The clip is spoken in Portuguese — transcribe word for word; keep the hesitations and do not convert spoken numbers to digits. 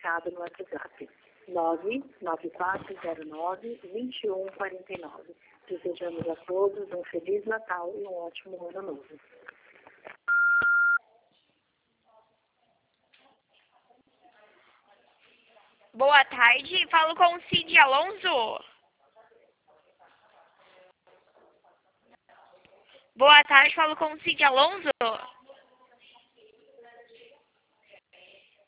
recado no WhatsApp nove nove quatro zero nove, dois um quatro nove. Desejamos a todos um Feliz Natal e um ótimo Ano Novo. Boa tarde, falo com o Cid Alonso. Boa tarde, falo com o Cid Alonso.